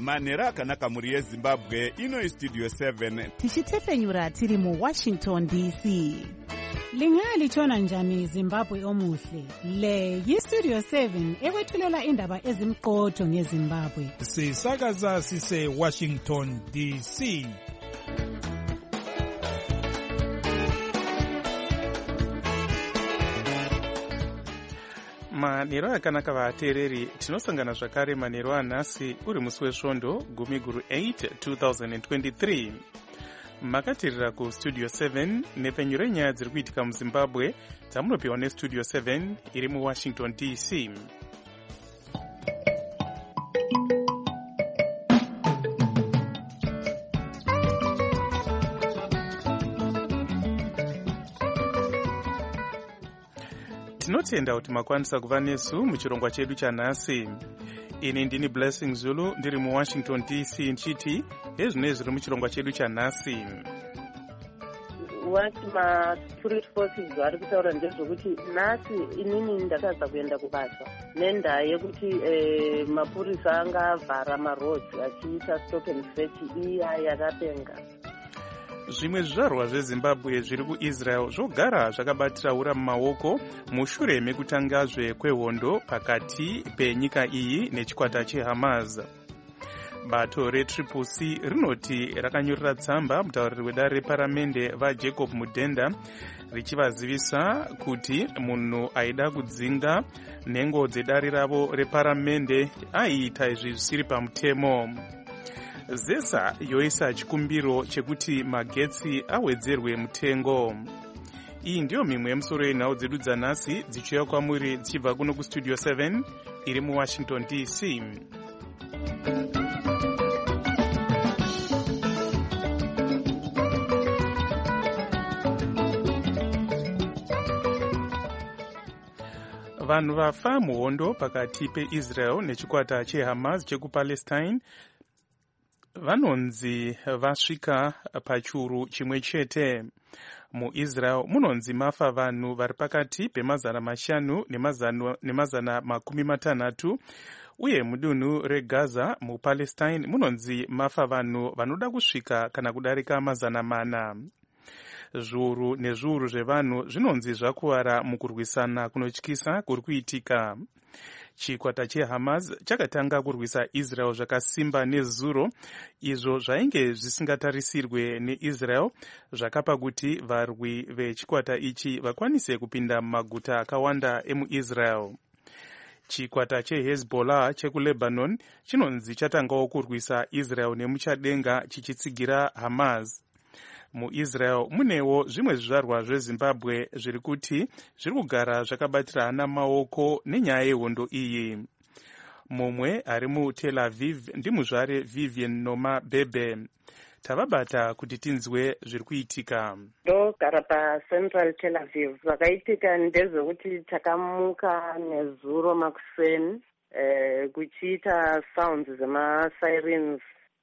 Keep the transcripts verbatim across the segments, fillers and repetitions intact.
manhero akanaka mhuri yezimbabwe. Ino Studio seven tichitefenyura tiri mu Washington D C. Lingalitshona njani Zimbabwe omuhle? Le yiStudio seven ekwethulela indaba ezimqotho ngeZimbabwe. Sisakaza sise Washington D C. Manhero akanaka vateereri, tinosangana zvakare manhero anhasi uri musi wesvondo gumi guru eight twenty twenty-three. Makatirira kuStudio seven nepfenyuro yenyaya dziri kuitika muZimbabwe dzamunopiwa neStudio seven iri muWashington D C. Tinotenda kuti makwanisa kuva nesu muchirongwa chedu chanhasi. Ini ndini Blessing Zulu ndiri muWashington D C nchiti ezvino zviri muchirongwa chedu chanhasi. Wati ma-spirit forces vari kutaura ndezvokuti nhasi inini ndakaza kuenda kubasa nendaa yekuti eh, mapurisa anga vhara maroads achiita stop and search iya yakapenga. Zvimwe zvizvarwa zveZimbabwe zviri kuIsrael zvogara zvakabatiraura mumaoko mushure mekutangazve kwehondo pakati penyika iyi nechikwata cheHamas. Bato reTriple C rinoti rakanyorera tsamba mutauriri wedare reparamende vaJacob Mudenda richivazivisa kuti munhu aida kudzinga nhengo dzedare ravo reparamende aiita izvi zvisiri pamutemo. Zesa yoisa chikumbiro chekuti magetsi awedzerwe mutengo. Iyi ndiyo mimwe yemusoro yenhau dzedu dzanhasi dzichiuya kwamuri dzichibva kuno kuStudio seven iri muWashington D C. Vanhu vafa muhondo pakati peIsrael nechikwata cheHamas chekupalestine vanonzi vasvika pachiuru chimwe chete. MuIsrael munonzi mafa vanhu vari pakati pemazana mashanu nemazana makumi matanhatu, uye mudunhu reGaza muPalestine munonzi mafa vanhu vanoda kusvika kana kudarika mazana mana. Zviuru nezviuru zvevanhu zvinonzi zvakuwara mukurwisana kunotyisa kuri kuitika. Chikwata cheHamas chakatanga kurwisa Israel zvakasimba nezuro, izvo zvainge zvisingatarisirwe neIsrael, zvakapa kuti varwi vechikwata ichi vakwanise kupinda mumaguta akawanda emuIsrael. Chikwata cheHezbollah chekuLebanon chinonzi chatangawo kurwisa Israel nemuchadenga chichitsigira Hamas. MuIsrael munewo zvimwe zvizvarwa zveZimbabwe zviri kuti zviri kugara zvakabatirana maoko nenyaya yehondo iyi. Mumwe ari muTel Aviv ndimuzvare Vivian Noma Bebe. Tavabata kuti tinzwe zviri kuitika. Ndogara paCentral Tel Aviv. Zvakaitika ndezvekuti takamuka nezuro makuseni eh, kuchiita sounds zema-sirens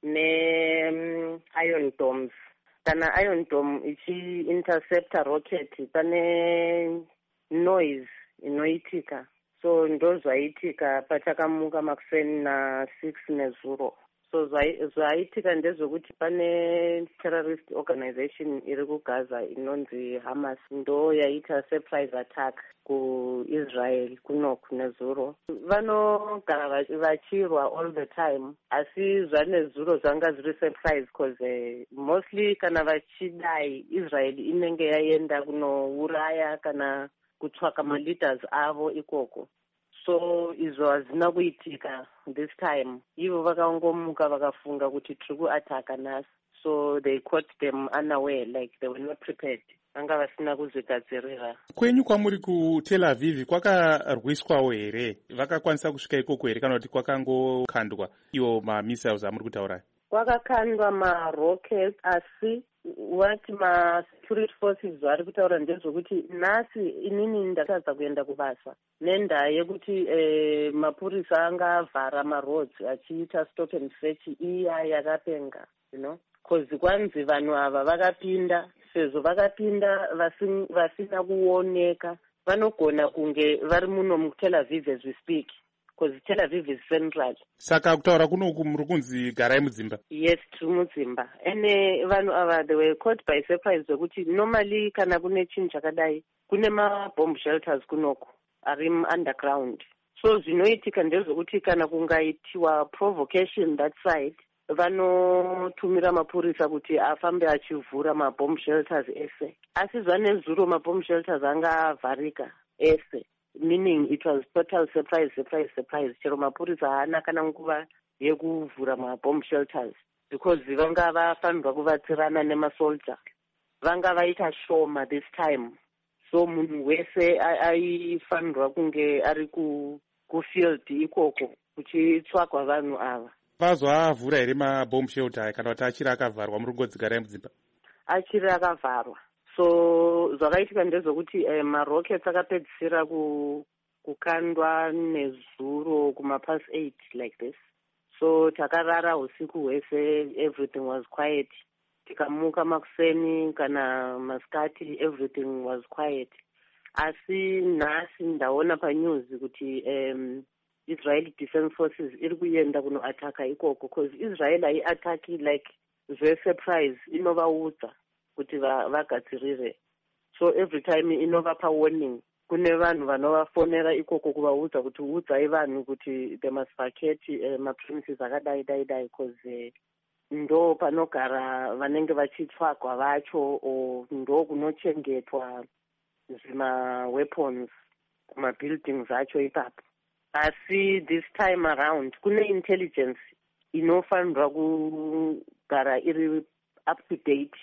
ne-iron domes. Kana Iron Dome ichi interceptor rocket pane noise inoitika, so ndo zvaitika patakamuka makuseni na six nezuro. So zvaitika ndezvekuti pane terrorist organization iri kuGaza inonzi Hamas ndo yaita surprise attack kuIsrael kuno kunezuro. Vanogara vachirwa all the time, asi zvanezuro zvanga zviri surprise cause uh, mostly kana vachidai Israel inenge yaenda kunouraya kana kutsvaka ma-leaders avo ikoko. So izvo hazina kuitika this time. Ivo vakangomuka vakafunga kuti tiri kuataka nhasi. So they caught them unaware, like they were not prepared. Vanga vasina kuzvigadzirira. Kwenyu kwamuri kuTel Aviv kwakarwiswawo here? Vakakwanisa kusvika ikoko here kana kuti kwakangokandwa iwo ma-missiles amuri kutaura? Kwakakandwa ma-rockets, asi wati ma-security forces vari kutaura ndezvokuti nhasi inini ndakaza kuenda kubasa nendaa yekuti eh, mapurisa anga vhara maroads achiita stop and search iya yakapenga, you know, cause kwanzi vanhu ava vakapinda, sezvo vakapinda vasina, vasina kuoneka, vanogona kunge vari muno muTel Aviv as we speak, because Tel Aviv is central. Saka kutaura kunoku muri kunzi garai mudzimba? Yes, tiri mudzimba. Ene vanhu ava they were caught by surprise zvekuti normally kana kune chinhu chakadai kune mabomb shelters kunoku ari underground. So zvinoitika ndezvekuti kana kungaitiwa provocation that side vanotumira mapurisa kuti afambe achivhura mabomb shelters ese. Asi zvanezuro mabomb shelters anga avharika ese. Meaning it was total surprise, surprise, surprise. Chero mapurisa haana kana nguva yekuvhura mabomb shelters because vanga vafanirwa kuvatsirana nemasoldier. Vanga vaita shoma this time. So munhu wese aifanirwa kunge ari kufield ikoko kuchitsvagwa vanhu ava. Vazovavhura here mabomb shelter kana kuti achiri akavharwa muri kungodzi garai mudzimba? Achiri akavharwa. So zvakaitika ndezvokuti eh, marockets akapedzisira kukandwa nezuro kumapasi eight like this. So takarara usiku hwese, everything was quiet. Tikamuka makuseni kana masikati, everything was quiet. Asi nhasi ndaona panews kuti um, Israeli Defense Forces iri kuenda kunoataka ikoko because Israel haiataki like zve surprise, inovaudza kuti vagadzirire. So every time inovapa warning. Kune vanhu vanovafonera ikoko kuvaudza kuti udzai vanhu kuti they must vacate uh, mapremises akadai dai dai because uh, ndo panogara vanenge vachitsvagwa vacho o ndo kunochengetwa zvima weapons mabuildings acho ipapo. Asi this time around kune intelligence inofanirwa kugara iri up to date.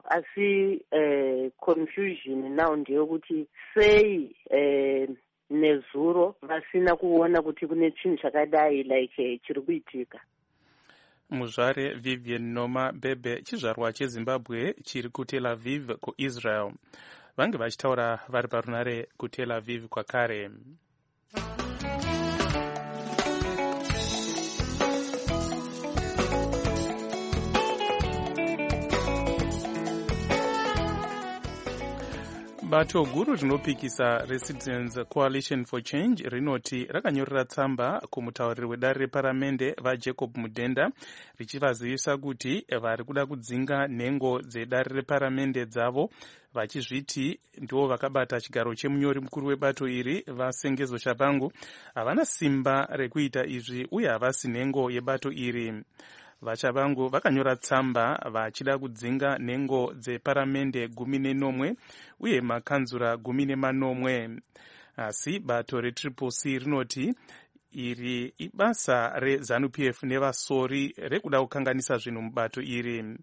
Asi uh, confusion now ndeyekuti sei uh, nezuro vasina kuona kuti kune chinhu chakadai like uh, chiri kuitika. Muzvare Vivian Noma Bebe, chizvarwa cheZimbabwe chiri kuTel Aviv kuIsrael, vange vachitaura vari parunare kuTel Aviv kwakare. Bato guru rinopikisa Residents Coalition for Change rinoti rakanyorera tsamba kumutauriri wedare reparamende vaJacob Mudenda richivazivisa kuti vari kuda kudzinga nhengo dzedare reparamende dzavo vachizviti ndivo vakabata chigaro chemunyori mukuru webato iri vaSengezo Shabangu havana simba rekuita izvi uye havasi nhengo yebato iri. VaChabangu vakanyora tsamba vachida kudzinga nhengo dzeparamende gumi nenomwe uye makanzura gumi nemanomwe. Asi bato reTriple C rinoti iri ibasa reZANU-P F nevasori rekuda kukanganisa zvinhu mubato iri.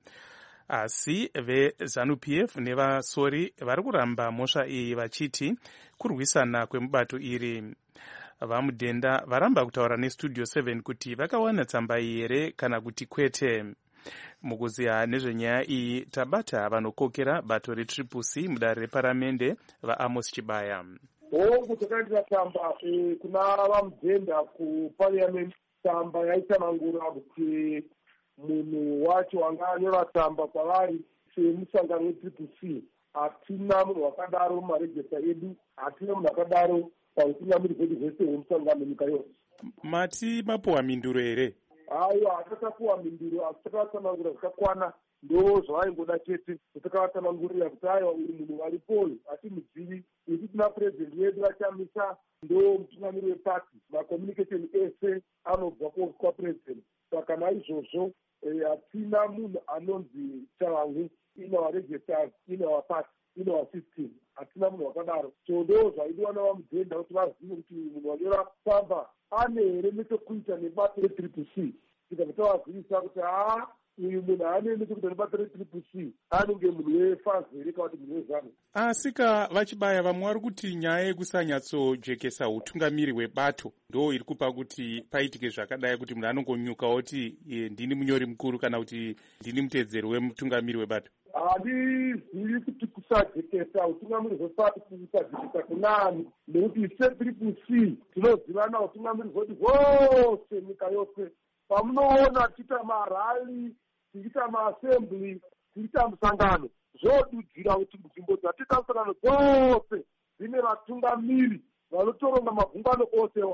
Asi veZANU-P F nevasori vari kuramba mhosva iyi vachiti kurwisana kwemubato iri. VaMudenda varamba kutaura neStudio seven kuti vakawana tsamba iyi here kana kuti kwete. Mukuziya nezvenyaya iyi tabata vanokokera bato reTriple C mudare reparamende vaAmos Chibaya. Hongu takaitira tsamba kuna vaMudenda kuparliament, tsamba yaitsanangura kuti munhu wacho anga anyora tsamba kwavari semusangano weTriple C. Hatina munhu wakadaro mumarejesta edu, hatina munhu akadaro pautungamiri kwedu zvese hwemusangano nyika yose. Mati mapuwa minduro here? Aiwa, hatatapuwa minduro, asi takatsanangura zvakakwana, ndo zvavaingoda chete takatsanangurira kuti aiwa uyu munhu aripoi hatimuzivi, isu tina purezidendi wedu vachamisa ndo mutungamiri wepati, macommunication ese anobva kwapurezidendi. Saka naizvozvo hatina munhu anonzi Chavangu in our registers, in our party, in our system. Hatina munhu wakadaro. So ndo zvaidiwa navaMudenda kuti vazive kuti munhu wanyora tsamba ane here nechekuita nebato reTriple C. Tikabva tavazivisa kuti haa uyu munhu haane nechekuita nebato reTriple C, anenge munhu wefazi here kana kuti munhu weZANU. Asika vachibaya vamwe vari kuti nyaya yekusanyatsojekesa utungamiri hwebato ndo iri kupa kuti paitike zvakadai kuti munhu anongonyuka oti ndini munyori mukuru kana kuti ndini mutedzeri wemutungamiri hwebato. Handizivi kuti kusajekesa utungamiri hwebato kusajekesa kunani, nekuti seTriple C tinozivana utungamiri hwedu hwose nyika yose. Pamunoona tichiita marali, tichiita maassembly, tichiita musangano, zvodudzira kuti nzvimbo dzatiita musangano dzose dzine vatungamiri vanotoronga magungano ose wayo.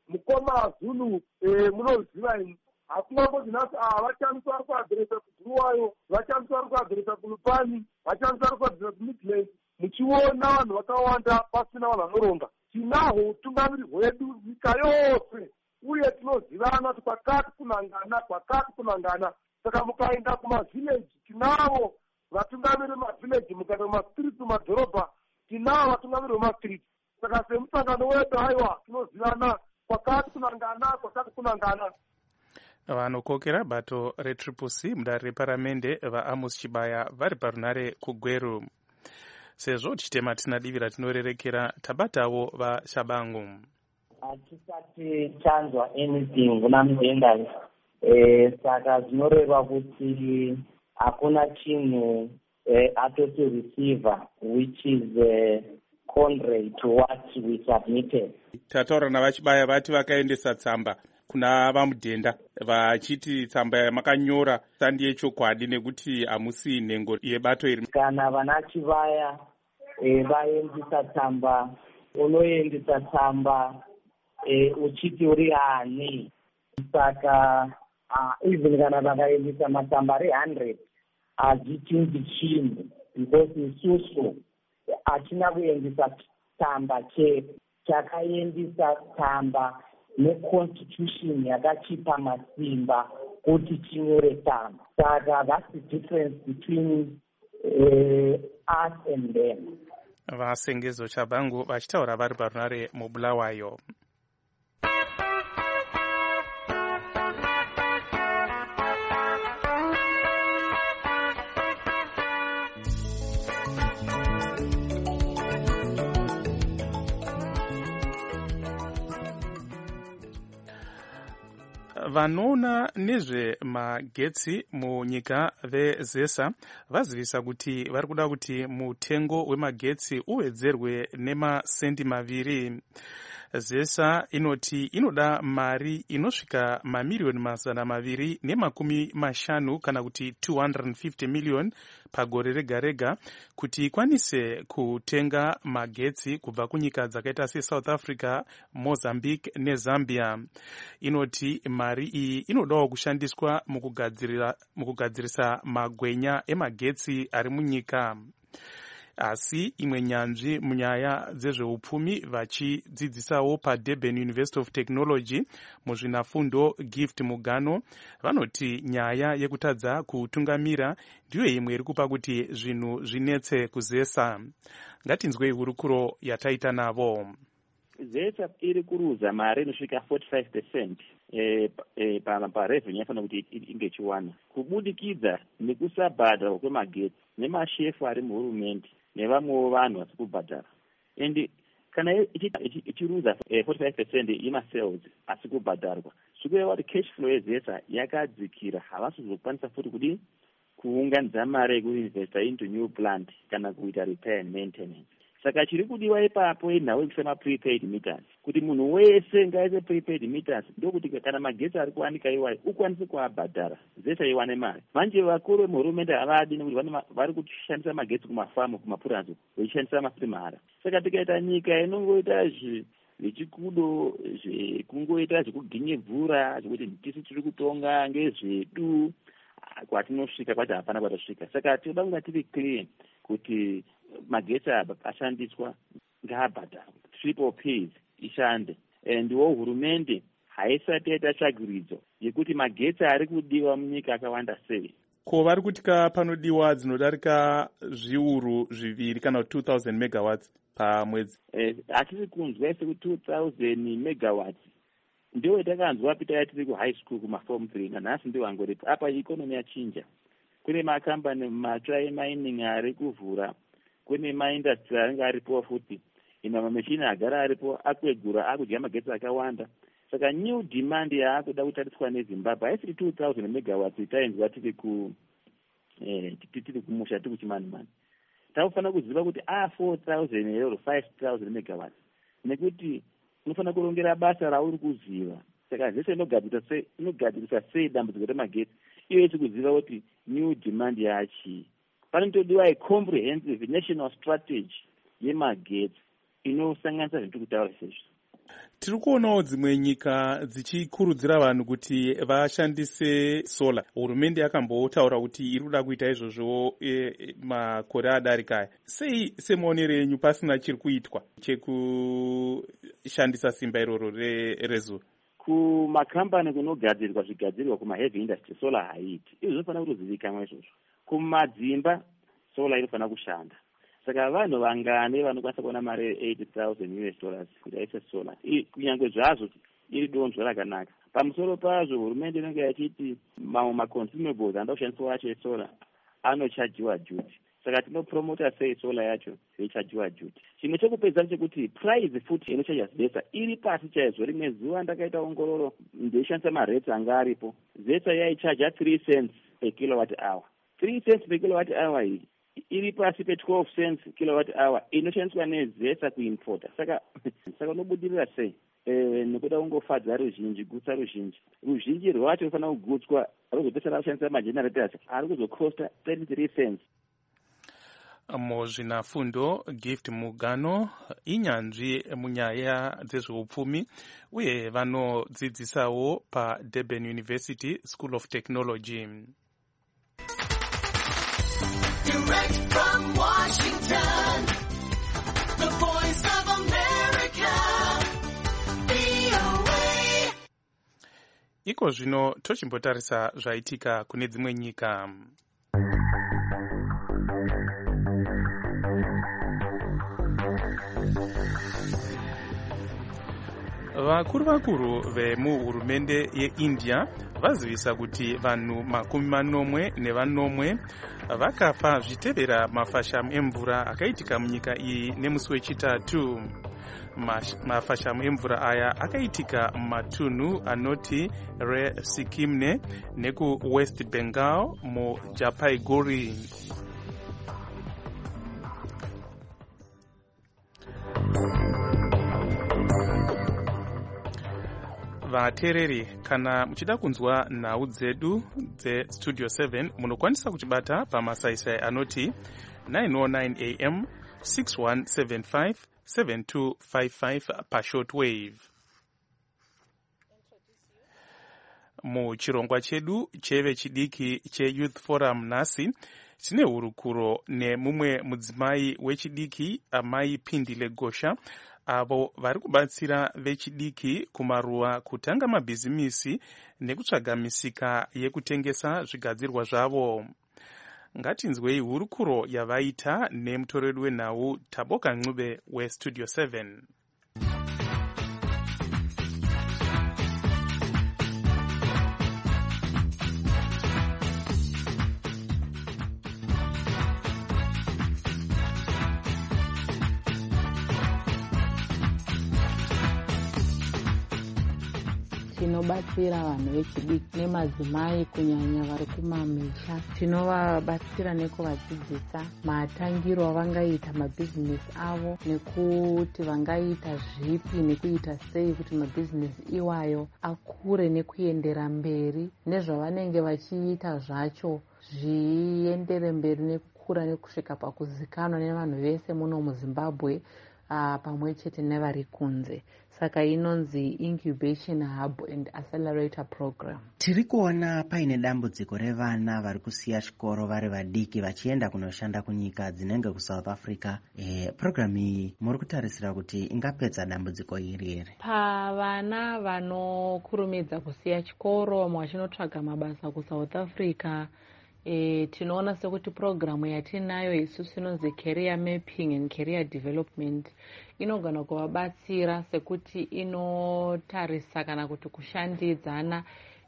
mukoma zulu munoziva ini hakungangoti nhasi vachanisa vari kuadhiresa kuguruwayo, vachanisa vari kuadhiresa kulupani, vachanisa vari kuadhiresa kumidland, muchiona vanhu vakawanda pasina vanhu vanoronga. Tinahwo utungamiri hwedu nyika yose, uye tinozivana kuti kwakati kunangana kwakati kunangana. Saka mukaenda kumavhileji tinavo vatungamiri vemavhileji, mukaenda kumastriti mumadhorobha tinavo vatungamiri vemastriti. Saka semusangano wedu haiwa tinozivana kwakati kunangana kwakati kunangana. Vanokokera bato retriple C mudare reparamende vaAmos Chibaya vari parunare kuGweru. Sezvo tichitema tina divi ratinorerekera tabatawo vaShabangu. Hatisati chanzwa anything kuna muendas. Eh, saka zvinoreva kuti hakuna chinhu eh, atoti receiver which is uh, contrary to what we submitted. Tataura navachibaya vati vakaendesa tsamba kuna vamudhenda vachiti tsamba makanyora sandi yechokwadi nekuti hamusi nhengo yebato iri. Kana vana Chibaya e, vaendesa tsamba, unoendesa tsamba e, uchiti uri ani. Saka uh, even kana vakaendesa matsamba ari one hundred hazvichinji chinhu because isusu hatina kuendesa tsamba chete, takaendesa tsamba neconstitution yakachipa masimba kuti chinyore tsamba. Saka that's the difference between uh, us and them. Vasengezo Chabangu vachitaura vari parunare muBulawayo. Vanoona nezvemagetsi munyika veZESA vazivisa kuti vari kuda kuti mutengo wemagetsi uwedzerwe nemasendi maviri. ZESA inoti inoda mari inosvika mamiliyoni mazana maviri nemakumi mashanu kana kuti two hundred fifty million pagore rega rega kuti ikwanise kutenga magetsi kubva kunyika dzakaita seSouth Africa, Mozambique neZambia. Inoti mari iyi inodawo kushandiswa mukugadzirira mukugadzirisa magwenya emagetsi ari munyika. Asi imwe nyanzvi munyaya dzezveupfumi vachidzidzisawo paDurban University of Technology muzvinafundo Gift Mugano vanoti nyaya yekutadza kutungamira ndiyo imwe iri kupa kuti zvinhu zvinetse kuZESA. Ngatinzwei hurukuro yataita navo. ZESA iri kuruza mari inosvika forty-five percent eh, eh, parevenue yafanira kuti inge ichiwana kubudikidza nekusabhadharwa kwemagetsi nemashefu ari muhurumende nevamwewo vanhu vasi kubhadhara. And kana ichiruza forty-five percent yemasales asi kubhadharwa zvikureva kuti cash flow yeZESA yakadzikira, havasi kuzokwanisa futi kudi kuunganidza mari yekuinvesta into new plant kana kuita repair and maintenance. Saka chiri kudiwa ipapo inhau yekusema prepaid meters, kuti munhu wese ngaise prepaid meters, ndokuti kana magetsi ari kuwanika iwayo ukwanise kuabhadhara, ZESA iwane mari. Manje vakuru vemuhurumende havadi nekuti vari kushandisa magetsi kumafamu kumapurazi vechishandisa mafrimara. Saka tikaita nyika inongoita zvechikudo zvekungoita zvekuginye mvura zvekuti tisu tiri kutonga ngezvedu kwatinosvika kwati hapana kwatasvika. Saka tinoda kunga tiri clear kuti magetsi ashandiswa ngaabhadharwe, triple Ps ishande. Ndiwo hurumende haisati yaita tsvagiridzo yekuti magetsi ari kudiwa munyika akawanda sei. Ko vari kutika panodiwa dzinodarika zviuru zviviri kana two thousand megawatts pamwedzi. Eh, hatisi kunzwa sekuti two thousand megawatts ndiwo takanzwa pita yatiri kuhigh school kumaform three nanhasi ndiwo angoripo. Apa ikonomi yachinja, kune makambani matsva emining ari kuvhura, kune maindastry anenge aripo futi, ina mameshini agara aripo akwegura akudya magetsi akawanda. Saka new demand yaakuda kutariswa neZimbabwe haisiri two thousand megawatts tainzwa tiri ku eh tiri kumusha tiri kuchimanimani. Takufanira kuziva kuti a four thousand euro five thousand megawatts nekuti unofanira kurongera basa rauri kuziva. Saka zvese inogadzirisa sei inogadzirisa sei dambudziko remagetsi iyo yese kuziva kuti new demand yachi. Panotodiwa a comprehensive national strategy yemagetsi inosanganisa zviri kutaura sezvo. Tiri kuonawo dzimwe nyika dzichikurudzira vanhu kuti vashandise sola. Hurumende yakambotaura kuti iri kuda kuita izvozvo e, makore adarika. Sei semaonero enyu pasina chiri kuitwa chekushandisa simba iroro rezuva? Kumakambani kunogadzirwa zvigadzirwa kumaheavy industry sola haiiti. Izvo zvinofanira kutozivikanwa izvozvo. Kumadzimba sola inofanira kushanda. Saka vanhu vangane vanokwanisa kuona mari eighty thousand U S dollars kuti aise sola. Kunyange zvazvo iri donzvo rakanaka. Pamusoro pazvo hurumende inenge yachiti mamwe maconsumables anda kushandiswa acho esola anochajiwa duty. Saka tinopromota sei sola yacho yeichajiwa duty. Chimwe chekupedza chekuti price futi inochaja zesa iri pasi chaizvo. Rimwe zuva ndakaita ongororo ndeishandisa marate anga aripo. Zesa yaichaja three cents per kilowatt hour. three cents per kilowatt hour iyi iri pasi pe twelve cents kilowatt hour inoshandiswa nezesa kuimporta. Saka saka unobudirira sei? Eh, nekuda kungofadza ruzhinji, gutsa ruzhinji. Ruzhinji rwacho rufanira kugutswa ruzopesera kushandisa magenerators ari kuzokosta thirty-three cents. Muzvinafundo Gift Mugano inyanzvi munyaya dzezveupfumi uye vanodzidzisawo paDurban University School of Technology. Direct from Washington, the voice of America, V O A. Iko zvino tochimbotarisa zvaitika kune dzimwe nyika. Vakuru vakuru vemuhurumende yeIndia vazivisa kuti vanhu makumi manomwe nevanomwe vakafa zvitevera mafashamu emvura akaitika munyika iyi nemusi wechitatu. Mafashamu emvura aya akaitika mumatunhu anoti Re Sikimne neku West Bengal muJalpaiguri. Vatereri, kana muchida kunzwa nhau dzedu dze Studio seven munokwanisa kuchibata pamasaisai anoti nine oh nine A M six one seven five seven two five five pa shortwave. Muchirongwa chedu cheve chidiki che Youth Forum nasi tine hurukuro nemumwe mudzimai wechidiki amai Pindile Gosha avo vari kubatsira vechidiki kumaruwa kutanga mabhizimisi nekutsvaga misika yekutengesa zvigadzirwa zvavo. Ngatinzwei hurukuro yavaita nemutoreri wenhau Taboka Ncube weStudio seven. Tinobatsira vanhu vechidiki nemadzimai kunyanya vari kumamisha. Tinovabatsira nekuvadzidzisa matangiro avangaita mabhizinesi avo nekuti vangaita zvipi nekuita sei kuti mabhizinesi iwayo akure nekuendera mberi nezvavanenge vachiita zvacho zviendere mberi nekukura nekusvika pakuzikanwa nevanhu vese muno muZimbabwe uh, pamwe chete nevari kunze. Saka inonzi Incubation Hub and Accelerator Program. Tiri kuona paine dambudziko revana vari kusiya chikoro vari vadiki vachienda kunoshanda kunyika dzinenge kuSouth Africa. E, program iyi muri kutarisira kuti ingapedza dambudziko iri here? Pavana vanokurumidza kusiya chikoro vamwe vachinotsvaga mabasa kuSouth Africa, E, tinoona sekuti programu yatinayo isusu inonzi career mapping and career development inogona kuvabatsira sekuti inotarisa kana kuti kushandidzana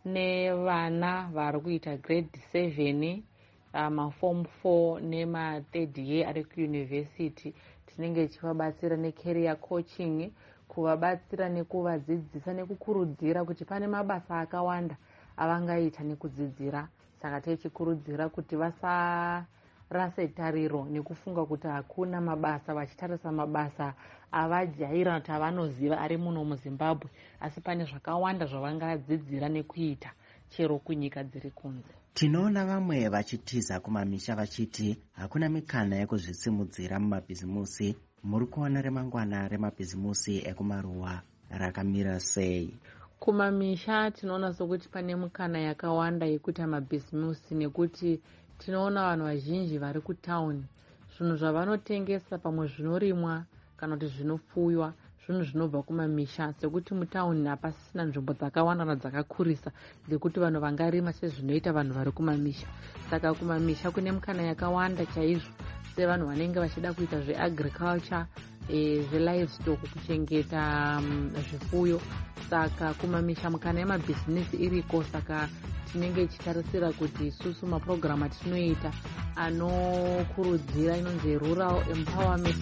nevana vari kuita grade seven, ma form four nema third year ari kuuniversity. Tinenge tichivabatsira necareer coaching, kuvabatsira nekuvadzidzisa nekukurudzira kuti pane mabasa akawanda avangaita nekudzidzira. Saka tichikurudzira kuti vasarase tariro nekufunga kuti hakuna mabasa, vachitarisa mabasa avajaira kuti avanoziva ari muno muZimbabwe, asi pane zvakawanda zvavangadzidzira nekuita chero kunyika dziri kunze. Tinoona vamwe vachitiza kumamisha vachiti hakuna mikana yekuzvisimudzira mumabhizimusi. Muri kuona remangwana remabhizimusi ekumaruwa rakamira sei? Kumamisha tinoona sokuti pane mukana yakawanda yekuita mabhizimusi, nekuti tinoona vanhu vazhinji vari kutauni zvinhu zvavanotengesa pamwe zvinorimwa kana kuti zvinopfuywa zvinhu zvinobva kumamisha, sekuti mutauni hapasisina nzvimbo dzakawanda nadzakakurisa dzekuti vanhu vangarima sezvinoita vanhu vari kumamisha. Saka kumamisha kune mukana yakawanda chaizvo sevanhu vanenge vachida kuita zveagriculture, e, zvelivestock, kuchengeta um, zvifuyo. Saka kumamisha mukana yemabhizinesi iriko. Saka tinenge tichitarisira kuti isusu mapurogiramu atinoita anokurudzira inonzi rural empowerment.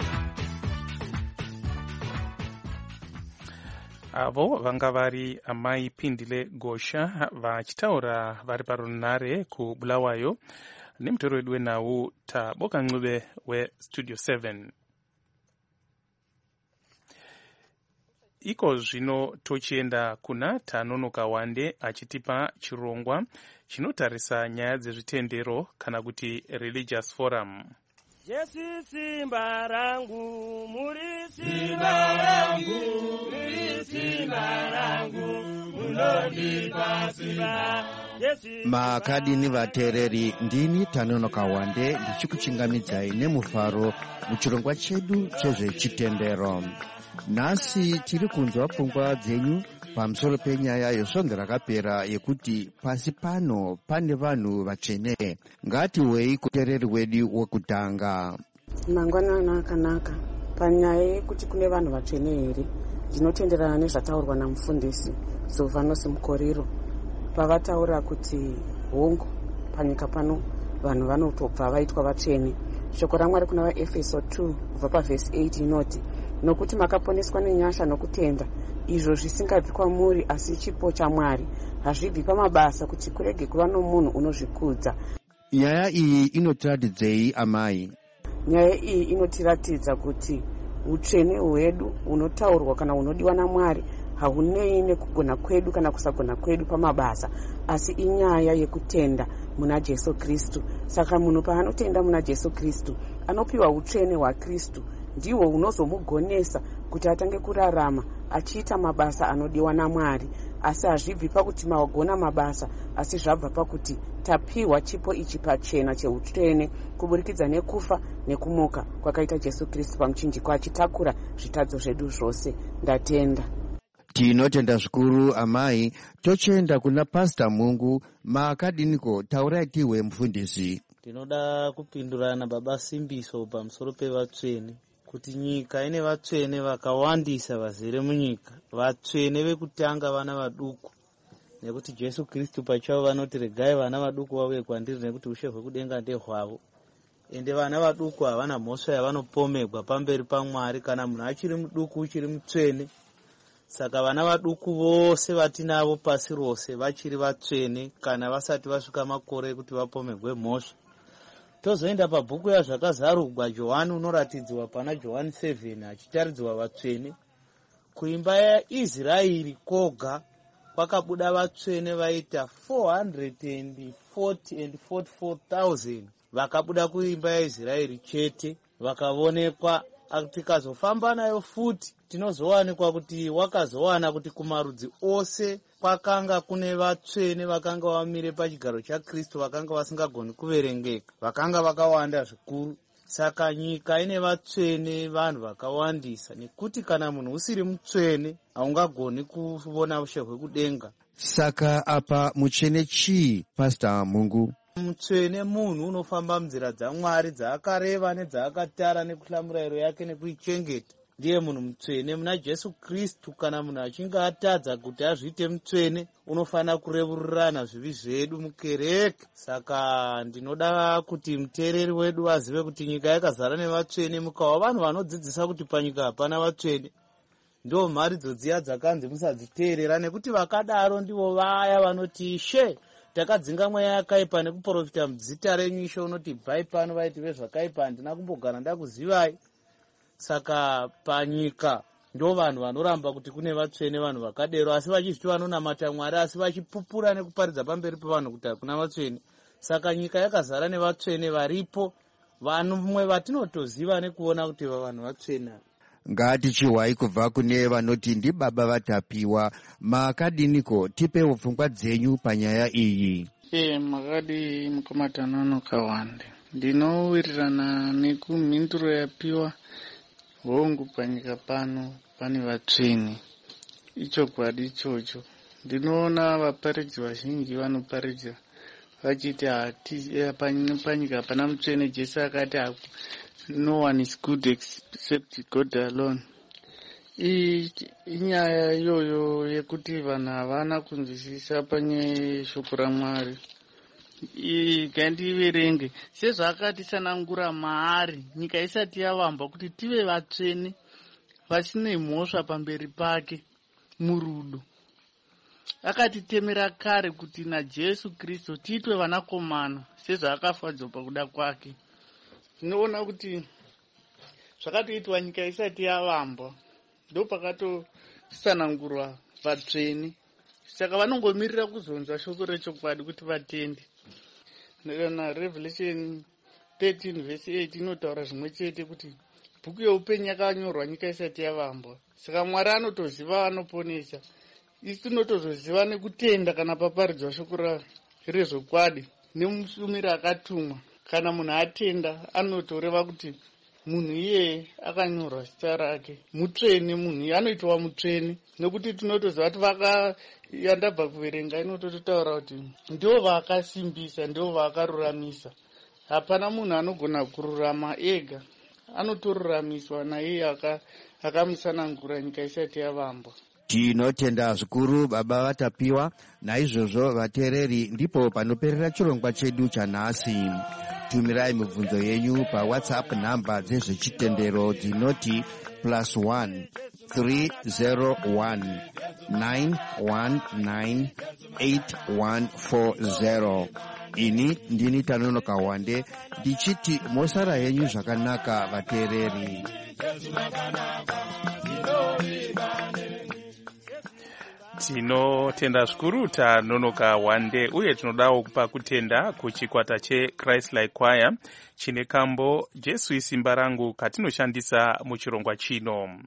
Avo vanga vari amai Pindile Gosha vachitaura vari parunare kuBulawayo nemutori wedu wenhau Taboka Ncube westudio seven. Iko zvino tochienda kuna Tanonoka Wande achitipa chirongwa chinotarisa nyaya dzezvitendero kana kuti religious forum. Jesu simba rangu, muri simba rangu, muri simba rangu, munondipa simba. Makadini vatereri, ndini Tanonoka Wande ndichikuchingamidzai nemufaro muchirongwa chedu chezvechitendero. Nhasi tiri kunzwa pfungwa dzenyu pamusoro penyaya yesvondo rakapera yekuti pasi pano pane vanhu vatsvene. Ngatiwei kutereri wedu wekutanga. Mangwanani akanaka. Panyaya yekuti kune vanhu vatsvene here, ndinotenderana nezvataurwa namufundisi Silvanus Mukoriro pavataura kuti hongu panyika pano vanhu vanotobva vaitwa vatsvene. Shoko raMwari kuna vaEfeso two kubva pavhesi eight inoti, nokuti makaponeswa nenyasha nokutenda, izvo zvisingabvi kwamuri asi chipo chaMwari, hazvibvi pamabasa, kuti kurege kuva nomunhu unozvikudza. Nyaya iyi inotiratidzei amai? Nyaya iyi inotiratidza kuti utsvene hwedu hunotaurwa kana hunodiwa naMwari hahunei nekugona kwedu kana kusagona kwedu pamabasa, asi inyaya yekutenda muna Jesu Kristu. Saka munhu paanotenda muna Jesu Kristu anopiwa utsvene hwaKristu, ndihwo hunozomugonesa kuti atange kurarama achiita mabasa anodiwa naMwari. Asi hazvibvi pakuti magona mabasa, asi zvabva pakuti tapiwa chipo ichi pachena cheutsvene kuburikidza nekufa nekumuka kwakaita Jesu Kristu pamuchinjikwa, achitakura zvitadzo zvedu zvose. Ndatenda. Tinotenda zvikuru amai. Tochenda kuna Pastor Mungu. Makadiniko, taurai tiwe mufundisi. Tinoda kupindurana baba Simbiso pamusoro pevatsvene, kuti nyika ine vatsvene vakawandisa vazere munyika. Vatsvene vekutanga vana vaduku, nekuti Jesu Kristu pachavo vanoti regai vana vaduku vauye kwandiri nekuti ushe hwekudenga ndehwavo. Ende vana vaduku havana mhosva yavanopomegwa pamberi paMwari kana munhu achiri muduku uchiri mutsvene. Saka vana vaduku vose vatinavo pasi rose vachiri vatsvene kana vasati vasvika makore ekuti vapomegwe mhosva. Tozoenda pabhuku yazvakazarugwa Johani unoratidzwa pana Johani seven achitaridzwa vatsvene. Kuimba yaIsraeri koga kwakabuda vatsvene vaita four hundred forty and forty-four thousand vakabuda kuimba yaIsraeri chete vakaonekwa. Tikazofamba nayo futi tinozowanikwa kuti wakazowana kuti kumarudzi ose kwakanga kune vatsvene vakanga vamire pachigaro chaKristu vakanga vasingagoni kuverengeka, vakanga vakawanda zvikuru. Saka nyika ine vatsvene vanhu vakawandisa, nekuti kana munhu usiri mutsvene haungagoni kuona ushe hwekudenga. Saka apa mutsvene chii, Pastor Mungu? Mutsvene munhu unofamba munzira dzaMwari dzaakareva nedzaakatara nekuhlamurayiro yake nekuichengeta. Ndiye munhu mutsvene muna Jesu Kristu. Kana munhu achinge atadza kuti azviite mutsvene, unofanira kurevurirana zvivi zvedu mukereke. Saka ndinoda kuti muteereri wedu azive kuti nyika yakazara nevatsvene. Mukawa vanhu vanodzidzisa kuti panyika hapana vatsvene, ndo mharidzo dziya dzakanzi musadziteerera, nekuti vakadaro ndivo vaya vanoti she takadzinga mweya yakaipa nekuprofita muzita renyu Ishe, unoti bvai pano vaiti vezvakaipa, handina kumbogara ndakuzivai. Saka panyika ndo vanhu vanoramba kuti kune vatsvene vanhu vakadero, asi vachizviti vanonamata Mwari asi vachipupura nekuparidza pamberi pevanhu kuti hakuna vatsvene. Saka nyika yakazara nevatsvene varipo, vanhu mwe vatinotoziva nekuona kuti vanhu vatsvene. ngatichiwai kubva kune vanoti ndibaba vatapiwa. Makadiniko, tipewo pfungwa dzenyu panyaya iyi. E, makadi mukomatanonoka wande. Ndinowirirana nekumhinduro yapiwa hongu panyika pano pane vatsvene. Ichokwadi ichocho. Ndinoona vaparidzi vazhinji vanoparidza vachiti hati panyika hapana mutsvene. Jesu akati no one is good except God alone. Inyaya iyoyo yekuti vanhu havana kunzwisisa panyaya shoko raMwari. Gandiverenge sezvaakatisanangura maari nyika isati yavambwa kuti tive vatsvene vasine mhosva pamberi pake murudo. Akatitemera kare kuti naJesu Kristu tiitwe vanakomana sezvaakafadzwa pakuda kwake. Tinoona kuti zvakatoitwa nyika isati yavambwa ndo pakatosanangurwa vatsvene. Saka vanongomirira kuzonzwa shoko rechokwadi kuti vatende. Na Revelation thirteen verse eight inotaura zvimwe chete kuti bhuku yeupenyu yakanyorwa nyika isati yavambwa. Saka Mwari anotoziva vanoponesa. Isi tinotozoziva nekutenda kana paparidzwa shoko rezvokwadi nemusumiri akatumwa. Kana munhu atenda anotoreva kuti munhu iyeye akanyorwa zita rake mutsvene. Munhu anoitwa mutsvene nekuti tinotoziva kuti vaka yandabva kuverenga inototaura kuti ndivo vakasimbisa, ndivo vakaruramisa. Hapana munhu anogona kururama ega, anotoruramiswa naiye akamusanangura nyika isati yavambwa. Tinotenda zvikuru baba vatapiwa. Naizvozvo vateereri, ndipo panoperera chirongwa chedu chanhasi. Tumirai mibvunzo yenyu paWhatsApp namba dzezvechitendero dzinoti plus one three zero one nine one nine eight one four zero. Ini ndini Tanonoka Wande ndichiti mosara yenyu zvakanaka vateereri. Tinotenda zvikuru Tanonoka Wande, uye tinodawo kupa kutenda kuchikwata cheChrist Like Choir chine kambo Jesu isimba rangu katinoshandisa muchirongwa chino.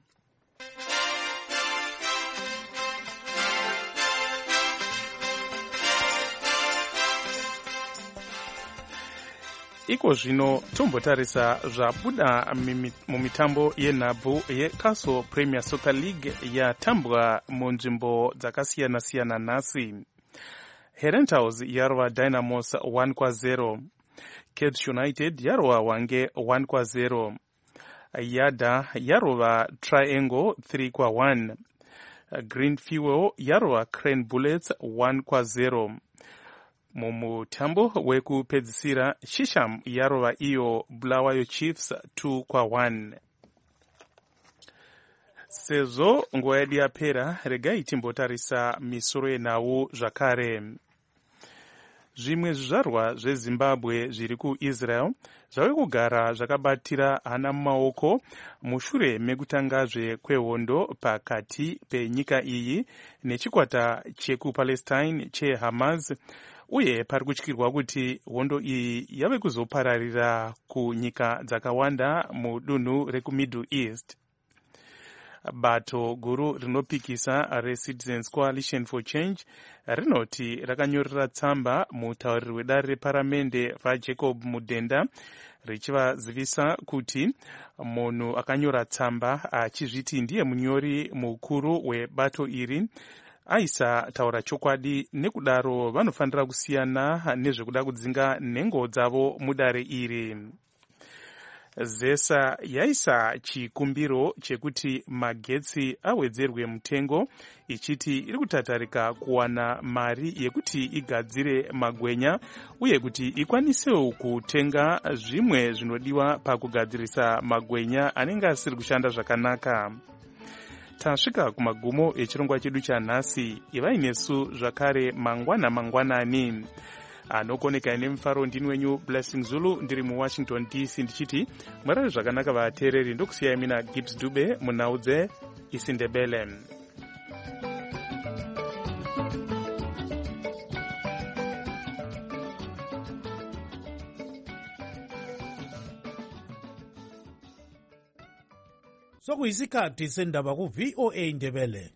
Iko zvino tombotarisa zvabuda mumitambo yenhabvu yeCastle Premier Soccer League yatambwa munzvimbo dzakasiyana-siyana nhasi. Herentals yarova Dynamos one kwa zero. Cades United yarova Wange one kwa zero. Yada yarova Triangle three kwa one. Green Fuel yarova Crane Bullets one kwa zero. Mumutambo wekupedzisira Shisham yarova iyo Bulawayo Chiefs two kwa one. Sezvo nguva yedu yapera, regai timbotarisa misoro yenhau zvakare. Zvimwe zvizvarwa zveZimbabwe zviri kuIsrael zvave kugara zvakabatira hana mumaoko mushure mekutangazve kwehondo pakati penyika iyi nechikwata chekuPalestine cheHamas, uye pari kutyirwa kuti hondo iyi yave kuzopararira kunyika dzakawanda mudunhu rekuMiddle East. Bato guru rinopikisa reCitizens Coalition for Change rinoti rakanyorera tsamba mutauriri wedare reparamende vaJacob Mudenda richivazivisa kuti munhu akanyora tsamba achizviti ndiye munyori mukuru webato iri aisataura chokwadi, nekudaro vanofanira kusiyana nezvekuda kudzinga nhengo dzavo mudare iri. Zesa yaisa chikumbiro chekuti magetsi awedzerwe mutengo, ichiti iri kutatarika kuwana mari yekuti igadzire magwenya uye kuti ikwanisewo kutenga zvimwe zvinodiwa pakugadzirisa magwenya anenge asiri kushanda zvakanaka. Tasvika kumagumo echirongwa chedu chanhasi. Ivai nesu zvakare mangwana mangwanani. Anokoneka nemufaro ndini wenyu Blessing Zulu, ndiri muWashington D C ndichiti mwarare zvakanaka vateereri. Ndokusiyai mina Gibbs Dube munhau dzeIsindebele. sokuyisikhathi sendaba ku-V O A Ndebele.